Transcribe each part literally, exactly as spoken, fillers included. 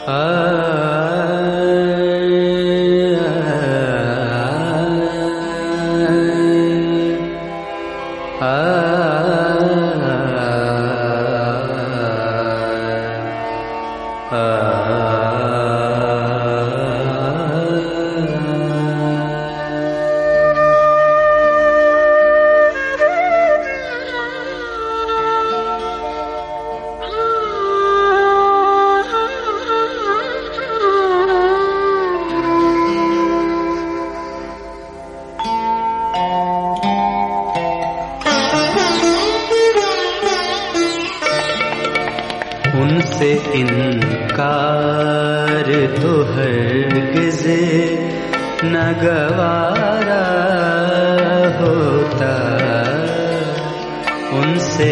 उनसे इनकार तो हरगिज़ न गवारा होता, उनसे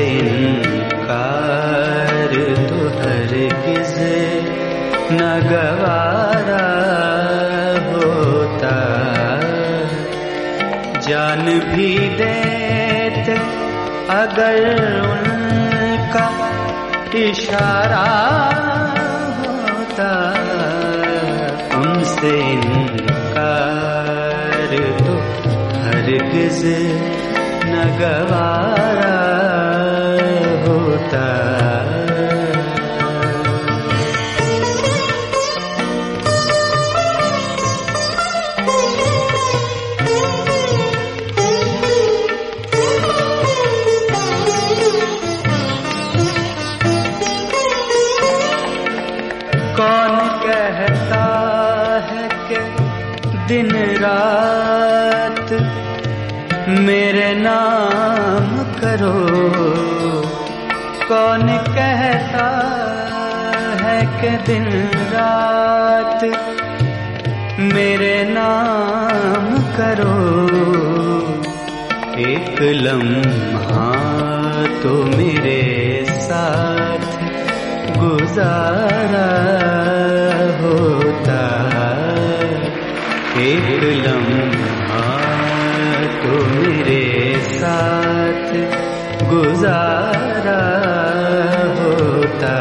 इनकार तो हरगिज़ न गवारा होता। जान भी देते अगर उनका इशारा होता, उनसे इनकार तो हरगिज़ न गवारा होता। कौन कहता है कि दिन रात मेरे नाम करो, कौन कहता है कि दिन रात मेरे नाम करो। एक लम्हा तो मेरे साथ गुजारा होता, एक लम्हा तो मेरे साथ गुजारा होता।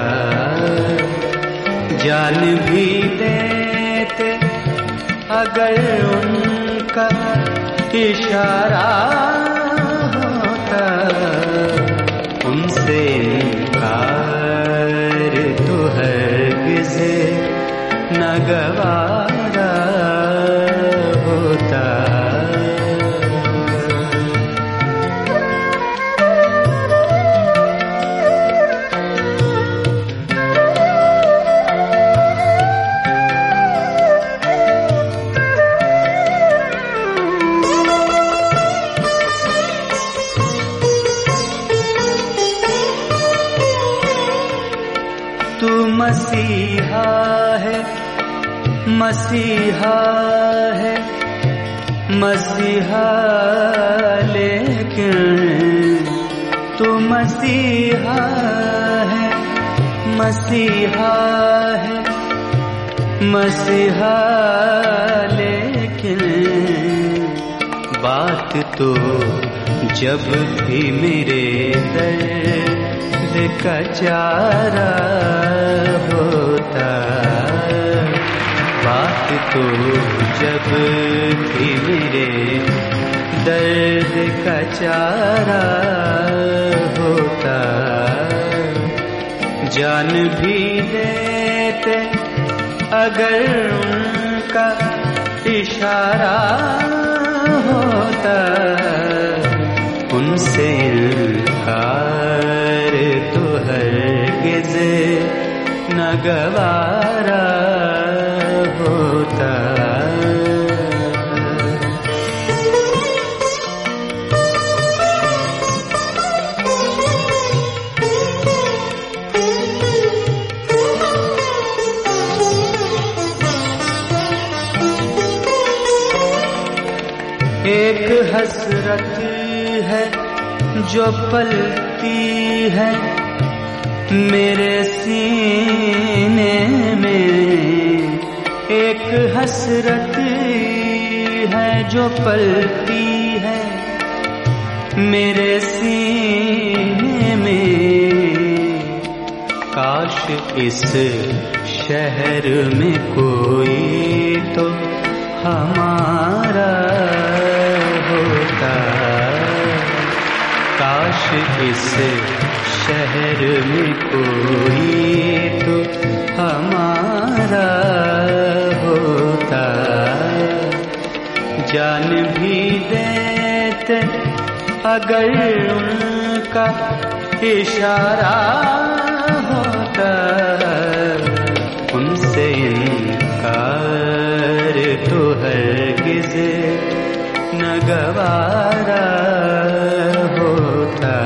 जान भी देते अगर उनका इशारा होता, उनसे इनकार तो हरगिज़ न गवारा होता। तू मसीहा है, मसीहा है, मसीहा लेकिन तू मसीहा है, मसीहा है, मसीहा लेकिन बात तो जब भी मेरे दर्द का चारा होता, बात तो जब भी मेरे दर्द का चारा होता। जान भी देते अगर उनका इशारा होता, उनसे इनकार तो हरगिज़ न गवारा होता। एक हसरत है जो पलती है मेरे सीने में, एक हसरत है जो पलती है मेरे सीने में। काश इस शहर में कोई तो हमारा होता। काश इस शहर में कोई तो हमारा होता। जान भी देते अगर उनका इशारा होता। उनसे इनकार तो हरगिज़ न गवारा होता।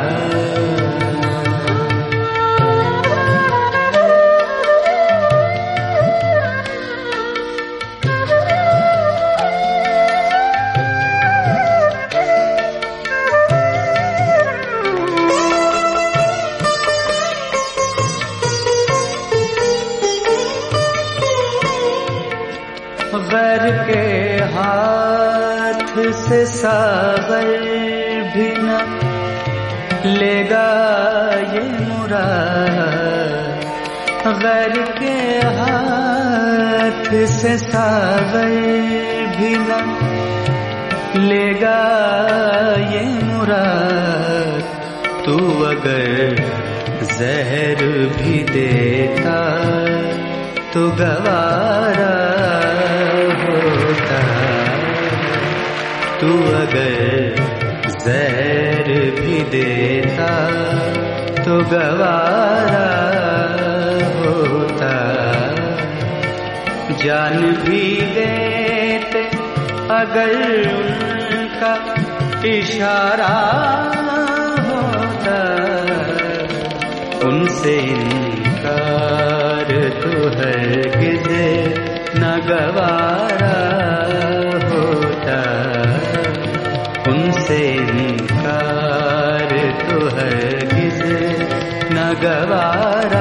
गैर के हाथ से सावर भी न लेगा ये मुराद। गैर के हाथ से सावर भी न लेगा ये मुराद। तू अगर जहर भी देता तो गवारा होता। तू अगर जहर भी देता तो गवारा होता। जान भी देते अगर उनका इशारा होता। उनसे इनकार तो हरगिज़ न गवारा होता। उनसे इनकार तो हरगिज़ न गवारा